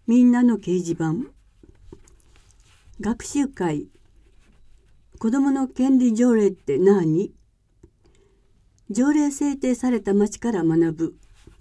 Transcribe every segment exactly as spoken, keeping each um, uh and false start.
みんなの掲示板。学習会。子どもの権利条例って何？条例制定された町から学ぶ。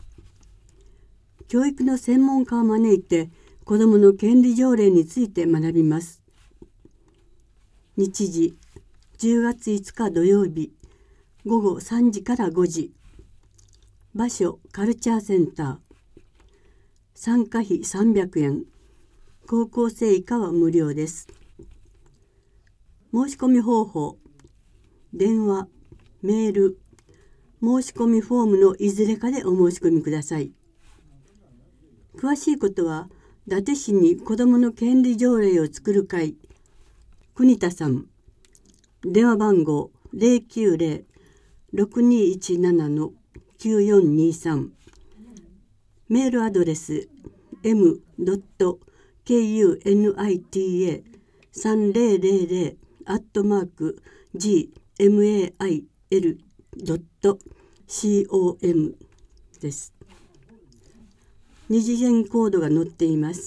教育の専門家を招いて子どもの権利条例について学びます。日時じゅうがついつか土曜日ごごさんじからごじ。場所カルチャーセンター。参加費さんびゃくえん。高校生以下は無料です。申し込み方法。電話、メール、申し込みフォームのいずれかでお申し込みください。詳しいことは伊達市に子どもの権利条例を作る会、国田さん。電話番号 ゼロきゅうゼロ ろくにいちなな きゅうよんにさん。メールアドレス エム ドット ケーユーエヌアイティーエー さんぜろぜろぜろ アットマーク ジーエムエーアイエル ドット コム です。二次元コードが載っています。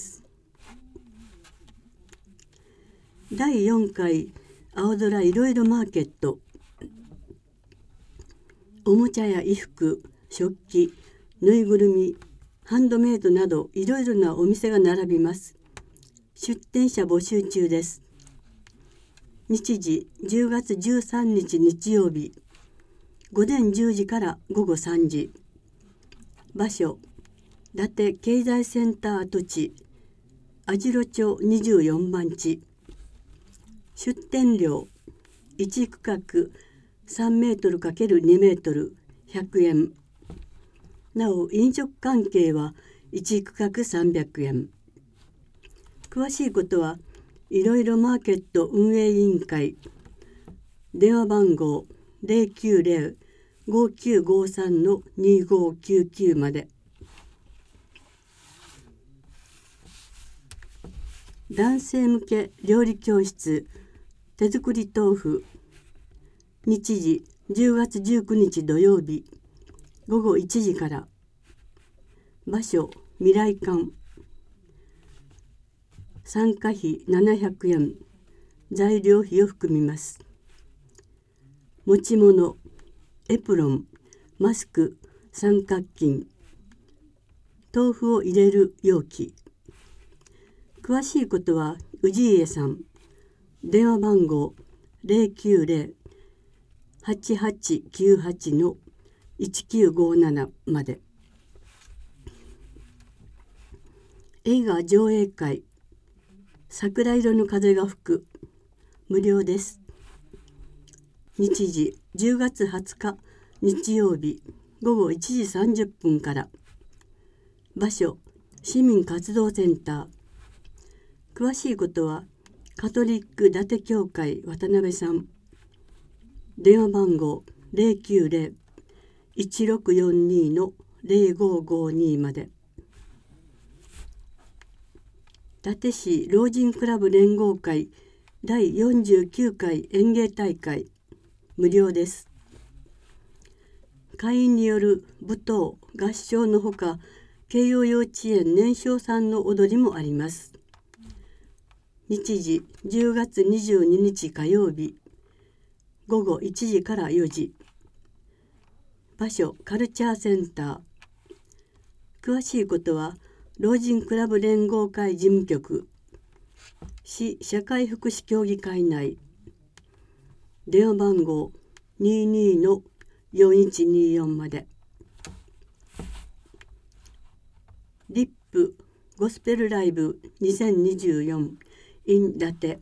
だいよんかい青空いろいろマーケット。おもちゃや衣服、食器、ぬいぐるみ、ハンドメイドなどいろいろなお店が並びます。出店者募集中です。日時じゅうがつじゅうさんにち日曜日午前じゅうじからごごさんじ。場所伊達経済センター跡地網代町にじゅうよんばん地。出店料いち区画さんメートル ×に メートルひゃくえん。なお飲食関係はいち区画さんびゃくえん。詳しいことはいろいろマーケット運営委員会。電話番号 ゼロきゅうゼロ ごきゅうごさん にごきゅうきゅう まで。男性向け料理教室手作り豆腐。日時じゅうがつじゅうくにち土曜日ごごいちじから。場所未来館。参加費ななひゃくえん。材料費を含みます。持ち物エプロン、マスク、三角巾、豆腐を入れる容器。詳しいことは氏家さん。電話番号ゼロきゅうゼロ はちはちきゅうはち いちきゅうごなな まで。映画上映会桜色の風が吹く。無料です。日時じゅうがつはつか日曜日ごごいちじさんじゅっぷんから。場所市民活動センター。詳しいことはカトリック伊達教会渡辺さん。電話番号ゼロきゅうゼロ いちろくよんに ゼロごごに まで。伊達市老人クラブ連合会だいよんじゅうきゅうかい演芸大会。無料です。会員による舞踏合唱のほか慶応幼稚園年少さんの踊りもあります。日時じゅうがつにじゅうににち火曜日ごごいちじからよじ。場所カルチャーセンター。詳しいことは老人クラブ連合会事務局市社会福祉協議会内。電話番号 にじゅうにのよんいちによん まで。リップゴスペルライブにせんにじゅうよん in 伊達。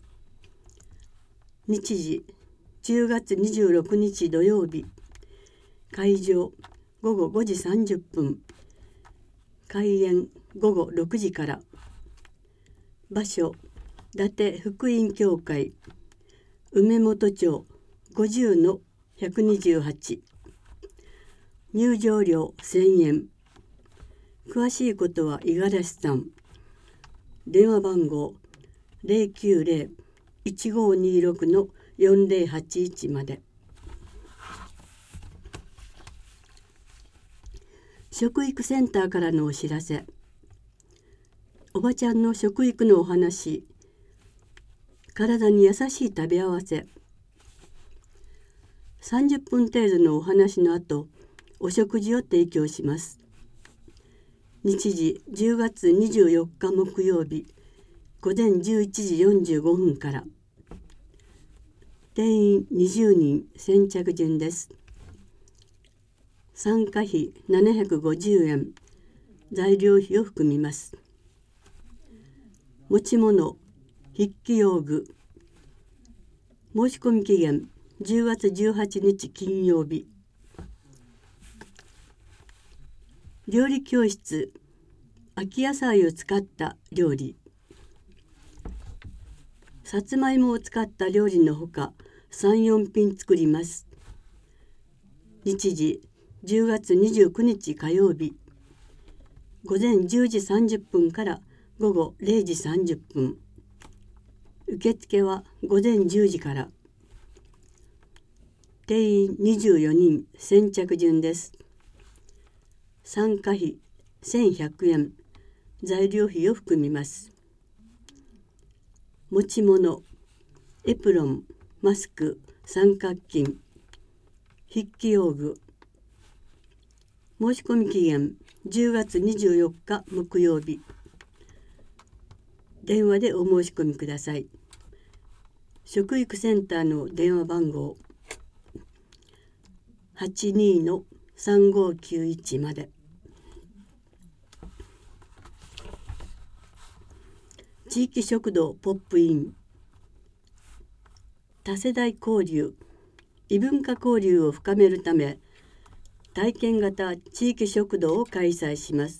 日時じゅうがつにじゅうろくにち土曜日。会場ごごごじさんじゅっぷん。開演ごごろくじから。場所伊達福音教会梅本町ごじゅうのひゃくにじゅうはち。入場料せんえん。詳しいことは五十嵐さん。電話番号ゼロきゅうゼロ いちごにろく よんゼロはちいち まで。食育センターからのお知らせ。 おばちゃんの食育のお話、体に優しい食べ合わせ。さんじゅっぷん程度のお話の後、お食事を提供します。日時じゅうがつにじゅうよっか木曜日、午前じゅういちじよんじゅうごふんから。定員にじゅうにん、先着順です。参加費ななひゃくごじゅうえん、材料費を含みます。持ち物、筆記用具。申し込み期限じゅうがつじゅうはちにち金曜日。料理教室、秋野菜を使った料理。さつまいもを使った料理のほかさん、よんぴん作ります。日時じゅうがつにじゅうくにち火曜日、午前じゅうじさんじゅっぷんから午後れいじさんじゅっぷん。受付は午前じゅうじから。定員にじゅうよにん、先着順です。参加費せんひゃくえん、材料費を含みます。持ち物、エプロン、マスク、三角巾、筆記用具。申し込み期限じゅうがつにじゅうよっか木曜日。電話でお申し込みください。食育センターの電話番号はちにーのさんごーきゅういちまで。地域食堂ポップイン。多世代交流、異文化交流を深めるため、体験型地域食堂を開催します。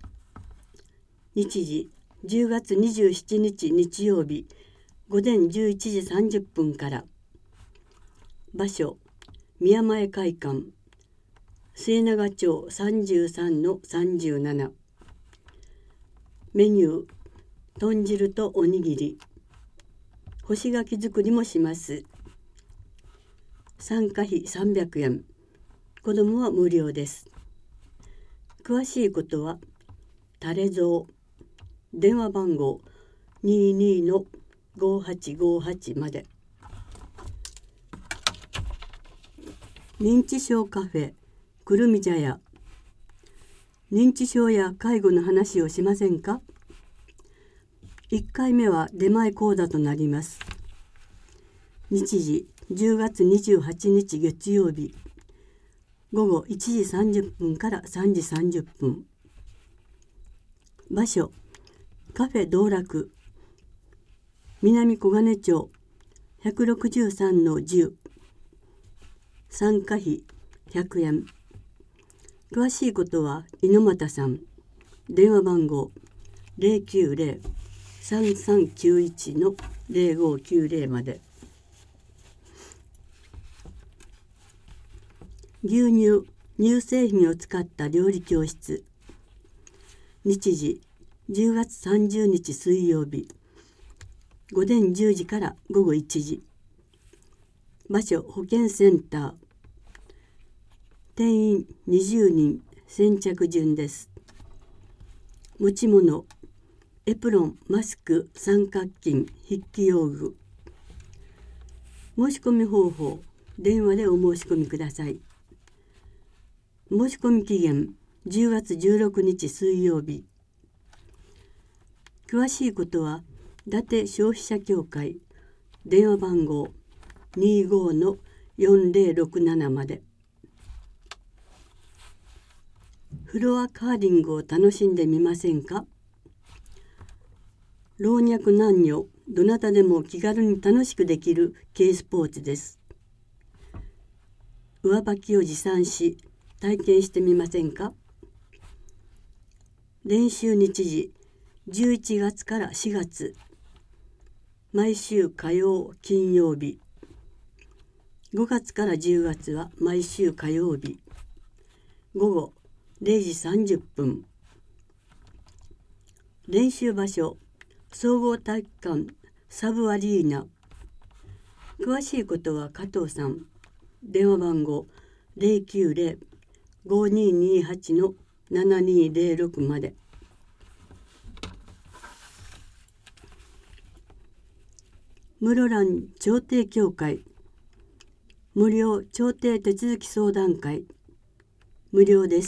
日時じゅうがつにじゅうしちにち日曜日、午前じゅういちじさんじゅっぷんから。場所、宮前会館、末永町 さんじゅうさんのさんじゅうなな。メニュー、豚汁とおにぎり。干し柿作りもします。参加費さんびゃくえん、子どもは無料です。詳しいことはタレゾウ、電話番号 にーにーのごーはちごーはち まで。認知症カフェくるみ茶屋。認知症や介護の話をしませんか？いっかいめは出前講座となります。日時じゅうがつにじゅうはちにち月曜日、午後いちじさんじゅっぷんからさんじさんじゅっぷん。場所、カフェ道楽、南小金町 ひゃくろくじゅうさんのじゅう。参加費ひゃくえん。詳しいことは猪俣さん、電話番号 ゼロきゅうゼロ さんさんきゅういちのゼロごきゅうゼロ まで。牛乳、乳製品を使った料理教室。日時じゅうがつさんじゅうにち水曜日、午前じゅうじから午後いちじ。場所、保健センター。定員にじゅうにん、先着順です。持ち物、エプロン、マスク、三角巾、筆記用具。申し込み方法、電話でお申し込みください。申し込み期限じゅうがつじゅうろくにち水曜日。詳しいことは伊達消費者協会、電話番号 にーごーのよんゼロろくなな まで。フロアカーリングを楽しんでみませんか？老若男女どなたでも気軽に楽しくできる軽スポーツです。上履きを持参し体験してみませんか？練習日時じゅういちがつからしがつ、毎週火曜金曜日。ごがつからじゅうがつは毎週火曜日、午後れいじさんじゅっぷん。練習場所、総合体育館サブアリーナ。詳しいことは加藤さん、電話番号ゼロきゅうゼロ ごにーにーはちのななにーゼロろくまで。 室蘭調停協会無料調停手続き相談会無料です。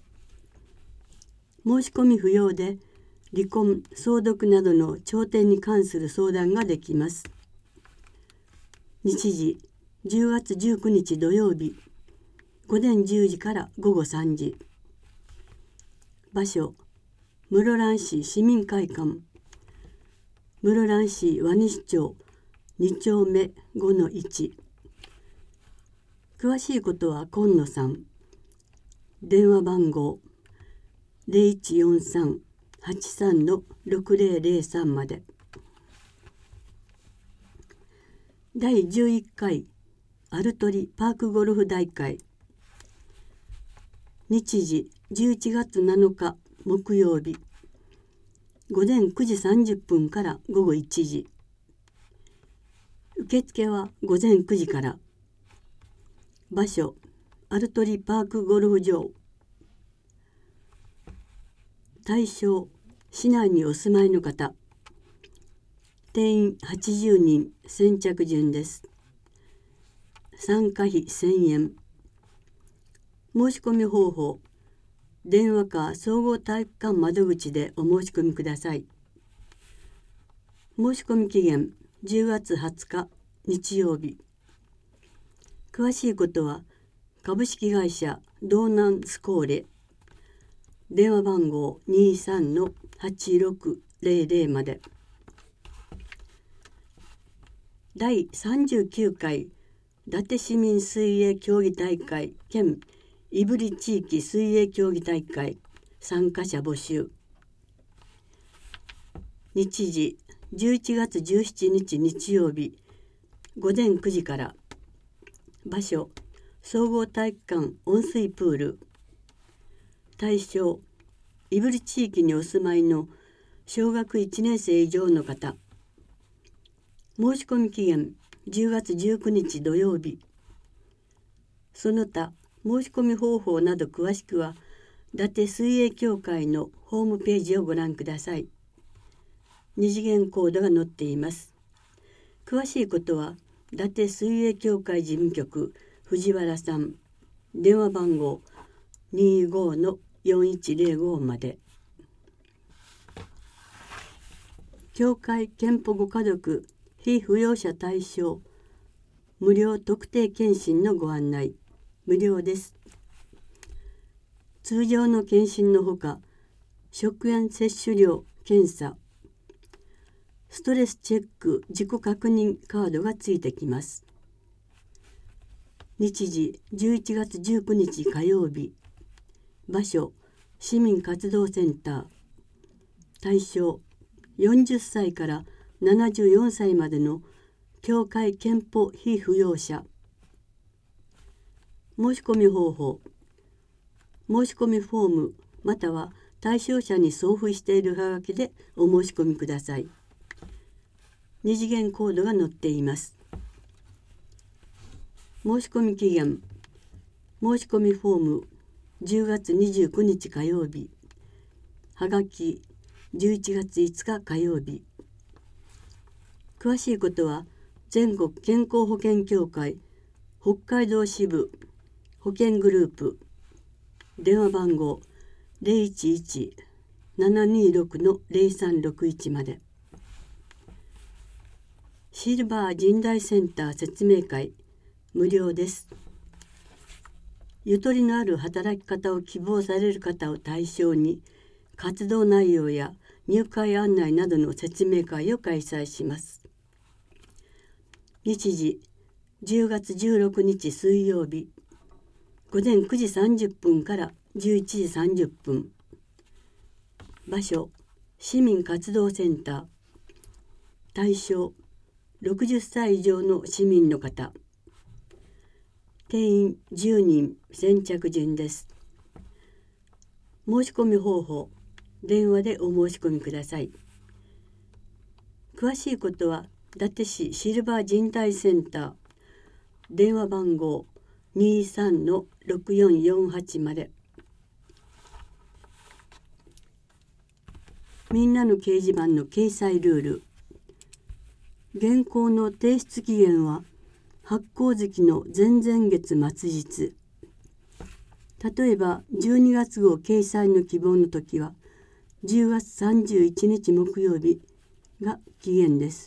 申し込み不要で離婚、相続などの調停に関する相談ができます。日時じゅうがつじゅうくにち土曜日午前じゅうじから午後さんじ。場所室蘭市市民会館室蘭市和西町にちょうめ ごのいち。詳しいことは今野さん。電話番号ゼロいちよんさん はちさん ろくゼロゼロさんまで。だいじゅういっかいアルトリパークゴルフ大会。日時じゅういちがつなのか木曜日午前くじさんじゅっぷんから午後いちじ。受付は午前くじから。場所アルトリパークゴルフ場。対象市内にお住まいの方。定員はちじゅうにん、先着順です。参加費せんえん。申し込み方法電話か総合体育館窓口でお申し込みください。申し込み期限じゅうがつはつか日曜日。詳しいことは株式会社道南スコーレ電話番号 にじゅうさんのはちろくゼロゼロ まで。だいさんじゅうきゅうかい伊達市民水泳競技大会兼胆振地域水泳競技大会参加者募集。日時じゅういちがつじゅうしちにち日曜日午前くじから。場所総合体育館温水プール。対象胆振地域にお住まいの小学いちねんせい以上の方。申し込み期限じゅうがつじゅうくにち土曜日。その他申し込み方法など詳しくは伊達水泳協会のホームページをご覧ください。二次元コードが載っています。詳しいことは伊達水泳協会事務局藤原さん。電話番号 にじゅうごのよんいちゼロご まで。協会健保ご家族被扶養者対象無料特定健診のご案内。無料です。通常の健診のほか食塩摂取量検査ストレスチェック自己確認カードがついてきます。日時じゅういちがつじゅうくにち火曜日。場所市民活動センター。対象よんじゅっさいからななじゅうよんさいまでの協会健保被扶養者。申し込み方法申し込みフォームまたは対象者に送付しているはがきでお申し込みください。二次元コードが載っています。申し込み期限申し込みフォームじゅうがつにじゅうくにち火曜日。はがきじゅういちがついつか火曜日。詳しいことは全国健康保険協会北海道支部保険グループ電話番号ゼロいちいち ななにろく のゼロさんろくいちまで。シルバー人材センター説明会無料です。ゆとりのある働き方を希望される方を対象に活動内容や入会案内などの説明会を開催します。日時じゅうがつじゅうろくにち水曜日午前くじさんじゅっぷんからじゅういちじさんじゅっぷん。場所市民活動センター。対象ろくじゅっさい以上の市民の方。定員じゅうにん先着順です。申し込み方法電話でお申し込みください。詳しいことは伊達市シルバー人材センター電話番号 にじゅうさんのろくよんよんはち まで。みんなの掲示板の掲載ルール。 原稿の提出期限は発行月の前々月末日。例えばじゅうにがつ号掲載の希望の時はじゅうがつさんじゅういちにち木曜日が期限です。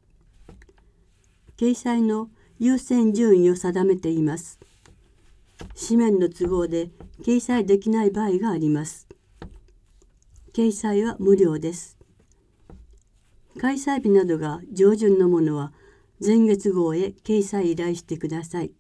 掲載の優先順位を定めています。紙面の都合で掲載できない場合があります。掲載は無料です。開催日などが上旬のものは前月号へ掲載依頼してください。